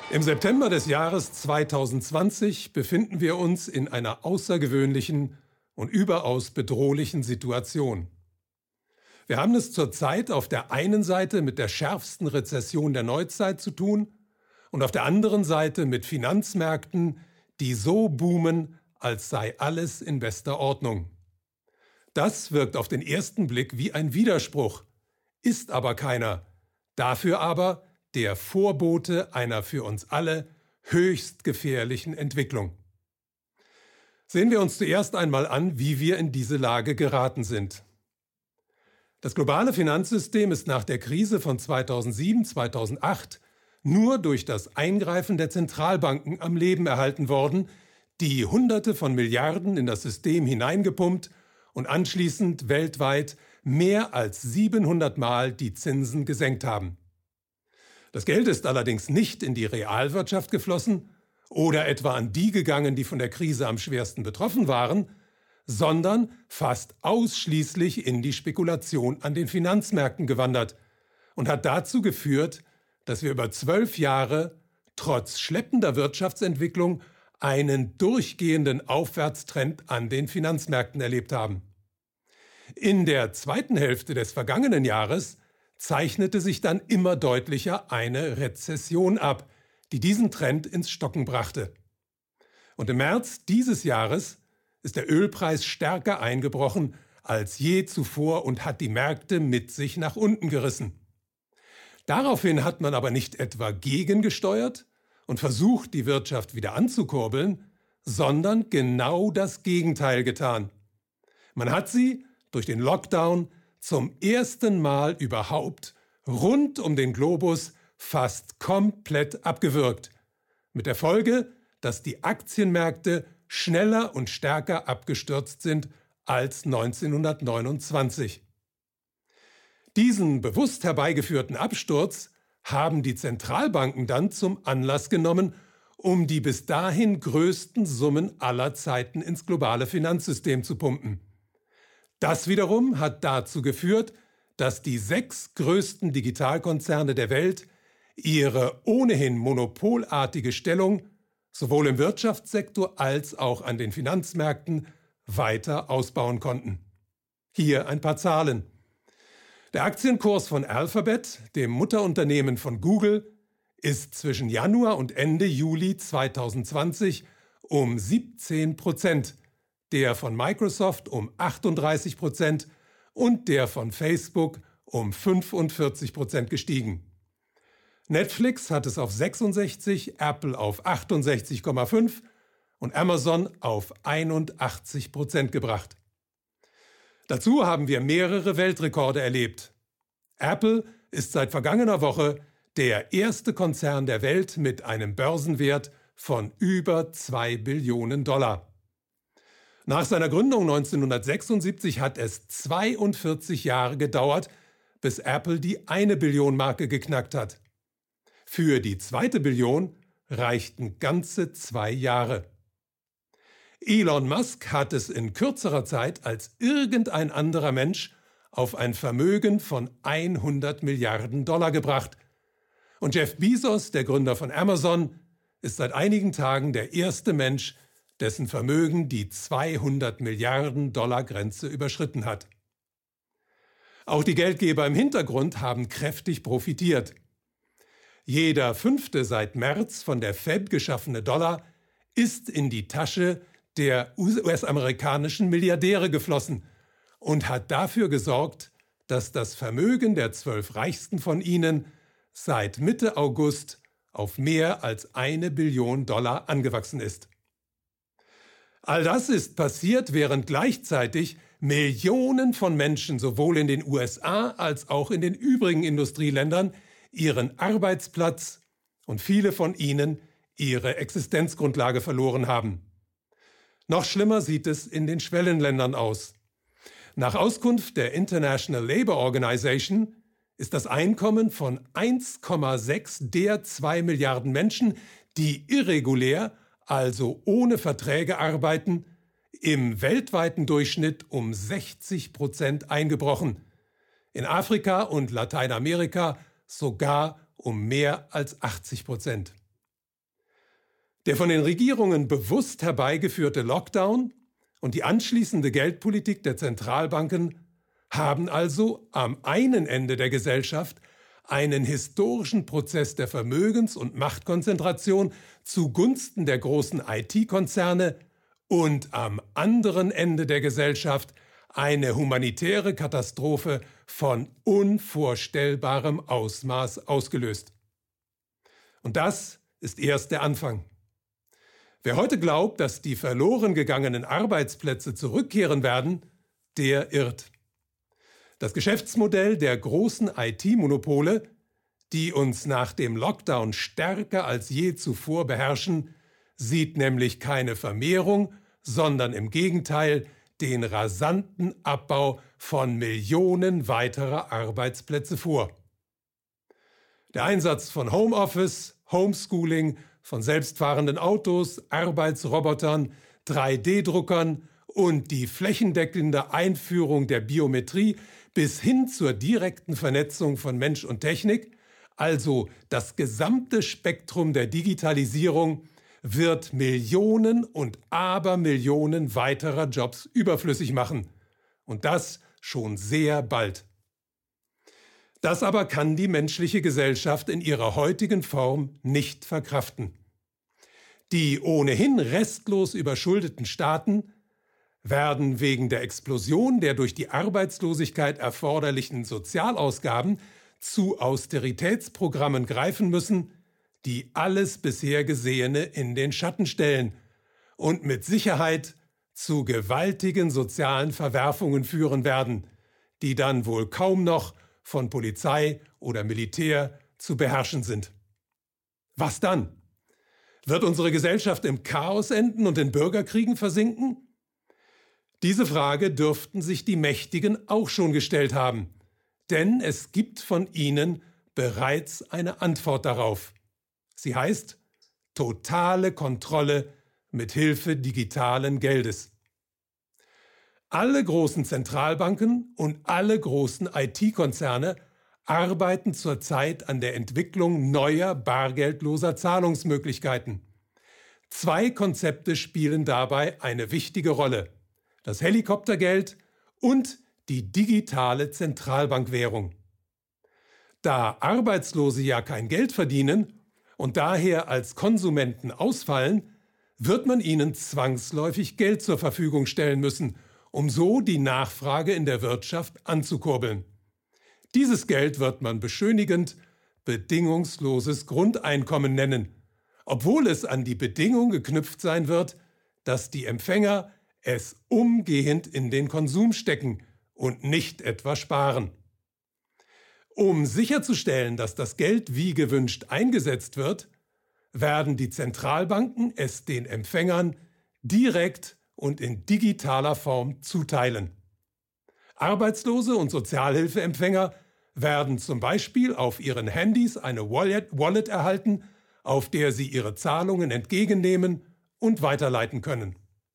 Im September des Jahres 2020 befinden wir uns in einer außergewöhnlichen und überaus bedrohlichen Situation. Wir haben es zurzeit auf der einen Seite mit der schärfsten Rezession der Neuzeit zu tun und auf der anderen Seite mit Finanzmärkten, die so boomen, als sei alles in bester Ordnung. Das wirkt auf den ersten Blick wie ein Widerspruch, ist aber keiner, dafür aber der Vorbote einer für uns alle höchst gefährlichen Entwicklung. Sehen wir uns zuerst einmal an, wie wir in diese Lage geraten sind. Das globale Finanzsystem ist nach der Krise von 2007-2008 nur durch das Eingreifen der Zentralbanken am Leben erhalten worden, die Hunderte von Milliarden in das System hineingepumpt und anschließend weltweit mehr als 700 Mal die Zinsen gesenkt haben. Das Geld ist allerdings nicht in die Realwirtschaft geflossen oder etwa an die gegangen, die von der Krise am schwersten betroffen waren, sondern fast ausschließlich in die Spekulation an den Finanzmärkten gewandert und hat dazu geführt, dass wir über 12 Jahre trotz schleppender Wirtschaftsentwicklung einen durchgehenden Aufwärtstrend an den Finanzmärkten erlebt haben. In der zweiten Hälfte des vergangenen Jahres zeichnete sich dann immer deutlicher eine Rezession ab, die diesen Trend ins Stocken brachte. Und im März dieses Jahres ist der Ölpreis stärker eingebrochen als je zuvor und hat die Märkte mit sich nach unten gerissen. Daraufhin hat man aber nicht etwa gegengesteuert und versucht, die Wirtschaft wieder anzukurbeln, sondern genau das Gegenteil getan. Man hat sie durch den Lockdown zum ersten Mal überhaupt rund um den Globus fast komplett abgewürgt. Mit der Folge, dass die Aktienmärkte schneller und stärker abgestürzt sind als 1929. Diesen bewusst herbeigeführten Absturz haben die Zentralbanken dann zum Anlass genommen, um die bis dahin größten Summen aller Zeiten ins globale Finanzsystem zu pumpen. Das wiederum hat dazu geführt, dass die 6 größten Digitalkonzerne der Welt ihre ohnehin monopolartige Stellung sowohl im Wirtschaftssektor als auch an den Finanzmärkten weiter ausbauen konnten. Hier ein paar Zahlen. Der Aktienkurs von Alphabet, dem Mutterunternehmen von Google, ist zwischen Januar und Ende Juli 2020 um 17%, der von Microsoft um 38% und der von Facebook um 45% gestiegen. Netflix hat es auf 66, Apple auf 68,5 und Amazon auf 81% gebracht. Dazu haben wir mehrere Weltrekorde erlebt. Apple ist seit vergangener Woche der erste Konzern der Welt mit einem Börsenwert von über 2 Billionen $. Nach seiner Gründung 1976 hat es 42 Jahre gedauert, bis Apple die 1 Billion Marke geknackt hat. Für die 2. Billion reichten ganze 2 Jahre. Elon Musk hat es in kürzerer Zeit als irgendein anderer Mensch auf ein Vermögen von 100 Milliarden $ gebracht. Und Jeff Bezos, der Gründer von Amazon, ist seit einigen Tagen der erste Mensch, dessen Vermögen die 200 Milliarden $ Grenze überschritten hat. Auch die Geldgeber im Hintergrund haben kräftig profitiert. Jeder 5. seit März von der Fed geschaffene Dollar ist in die Tasche der US-amerikanischen Milliardäre geflossen und hat dafür gesorgt, dass das Vermögen der 12 Reichsten von ihnen seit Mitte August auf mehr als 1 Billion $ angewachsen ist. All das ist passiert, während gleichzeitig Millionen von Menschen sowohl in den USA als auch in den übrigen Industrieländern ihren Arbeitsplatz und viele von ihnen ihre Existenzgrundlage verloren haben. Noch schlimmer sieht es in den Schwellenländern aus. Nach Auskunft der International Labour Organization ist das Einkommen von 1,6 der 2 Milliarden Menschen, die irregulär, also ohne Verträge arbeiten, im weltweiten Durchschnitt um 60% eingebrochen. In Afrika und Lateinamerika sogar um mehr als 80%. Der von den Regierungen bewusst herbeigeführte Lockdown und die anschließende Geldpolitik der Zentralbanken haben also am einen Ende der Gesellschaft einen historischen Prozess der Vermögens- und Machtkonzentration zugunsten der großen IT-Konzerne und am anderen Ende der Gesellschaft eine humanitäre Katastrophe von unvorstellbarem Ausmaß ausgelöst. Und das ist erst der Anfang. Wer heute glaubt, dass die verloren gegangenen Arbeitsplätze zurückkehren werden, der irrt. Das Geschäftsmodell der großen IT-Monopole, die uns nach dem Lockdown stärker als je zuvor beherrschen, sieht nämlich keine Vermehrung, sondern im Gegenteil den rasanten Abbau von Millionen weiterer Arbeitsplätze vor. Der Einsatz von Homeoffice, Homeschooling, von selbstfahrenden Autos, Arbeitsrobotern, 3D-Druckern und die flächendeckende Einführung der Biometrie bis hin zur direkten Vernetzung von Mensch und Technik, also das gesamte Spektrum der Digitalisierung, wird Millionen und Abermillionen weiterer Jobs überflüssig machen. Und das schon sehr bald. Das aber kann die menschliche Gesellschaft in ihrer heutigen Form nicht verkraften. Die ohnehin restlos überschuldeten Staaten werden wegen der Explosion der durch die Arbeitslosigkeit erforderlichen Sozialausgaben zu Austeritätsprogrammen greifen müssen, die alles bisher Gesehene in den Schatten stellen und mit Sicherheit zu gewaltigen sozialen Verwerfungen führen werden, die dann wohl kaum noch von Polizei oder Militär zu beherrschen sind. Was dann? Wird unsere Gesellschaft im Chaos enden und in Bürgerkriegen versinken? Diese Frage dürften sich die Mächtigen auch schon gestellt haben, denn es gibt von ihnen bereits eine Antwort darauf. Sie heißt totale Kontrolle mit Hilfe digitalen Geldes. Alle großen Zentralbanken und alle großen IT-Konzerne arbeiten zurzeit an der Entwicklung neuer bargeldloser Zahlungsmöglichkeiten. 2 Konzepte spielen dabei eine wichtige Rolle: das Helikoptergeld und die digitale Zentralbankwährung. Da Arbeitslose ja kein Geld verdienen und daher als Konsumenten ausfallen, wird man ihnen zwangsläufig Geld zur Verfügung stellen müssen, um so die Nachfrage in der Wirtschaft anzukurbeln. Dieses Geld wird man beschönigend bedingungsloses Grundeinkommen nennen, obwohl es an die Bedingung geknüpft sein wird, dass die Empfänger es umgehend in den Konsum stecken und nicht etwa sparen. Um sicherzustellen, dass das Geld wie gewünscht eingesetzt wird, werden die Zentralbanken es den Empfängern direkt und in digitaler Form zuteilen. Arbeitslose und Sozialhilfeempfänger werden zum Beispiel auf ihren Handys eine Wallet erhalten, auf der sie ihre Zahlungen entgegennehmen und weiterleiten können.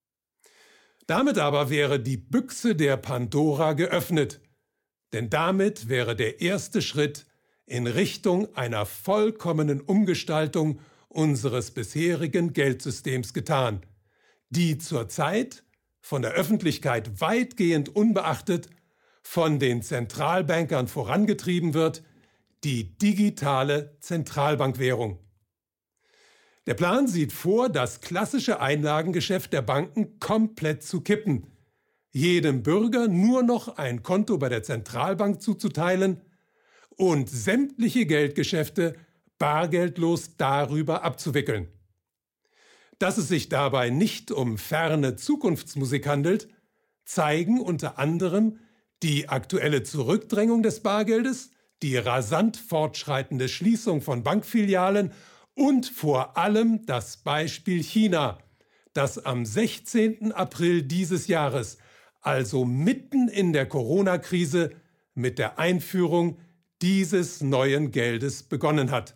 Damit aber wäre die Büchse der Pandora geöffnet, denn damit wäre der erste Schritt in Richtung einer vollkommenen Umgestaltung unseres bisherigen Geldsystems getan, die zurzeit von der Öffentlichkeit weitgehend unbeachtet von den Zentralbankern vorangetrieben wird, die digitale Zentralbankwährung. Der Plan sieht vor, das klassische Einlagengeschäft der Banken komplett zu kippen, jedem Bürger nur noch ein Konto bei der Zentralbank zuzuteilen und sämtliche Geldgeschäfte bargeldlos darüber abzuwickeln. Dass es sich dabei nicht um ferne Zukunftsmusik handelt, zeigen unter anderem die aktuelle Zurückdrängung des Bargeldes, die rasant fortschreitende Schließung von Bankfilialen und vor allem das Beispiel China, das am 16. April dieses Jahres, also mitten in der Corona-Krise, mit der Einführung dieses neuen Geldes begonnen hat.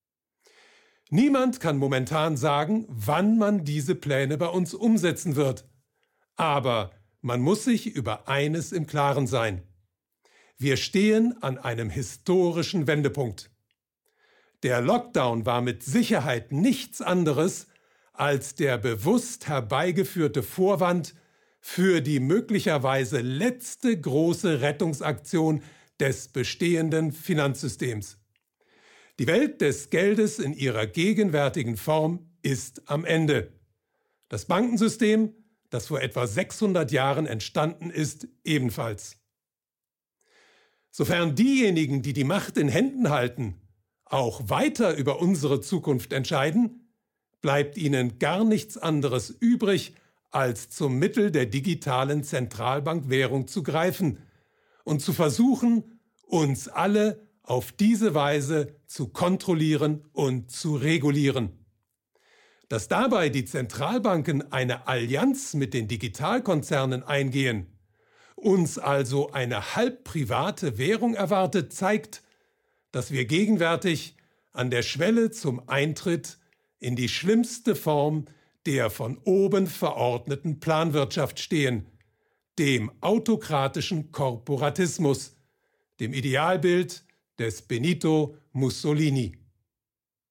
Niemand kann momentan sagen, wann man diese Pläne bei uns umsetzen wird. Aber man muss sich über eines im Klaren sein: Wir stehen an einem historischen Wendepunkt. Der Lockdown war mit Sicherheit nichts anderes als der bewusst herbeigeführte Vorwand für die möglicherweise letzte große Rettungsaktion des bestehenden Finanzsystems. Die Welt des Geldes in ihrer gegenwärtigen Form ist am Ende. Das Bankensystem, das vor etwa 600 Jahren entstanden ist, ebenfalls. Sofern diejenigen, die die Macht in Händen halten, auch weiter über unsere Zukunft entscheiden, bleibt ihnen gar nichts anderes übrig, als zum Mittel der digitalen Zentralbankwährung zu greifen und zu versuchen, uns alle auf diese Weise zu kontrollieren und zu regulieren. Dass dabei die Zentralbanken eine Allianz mit den Digitalkonzernen eingehen, uns also eine halb private Währung erwartet, zeigt, dass wir gegenwärtig an der Schwelle zum Eintritt in die schlimmste Form der von oben verordneten Planwirtschaft stehen, dem autokratischen Korporatismus, dem Idealbild des Benito Mussolini.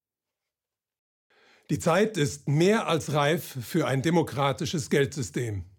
Die Zeit ist mehr als reif für ein demokratisches Geldsystem.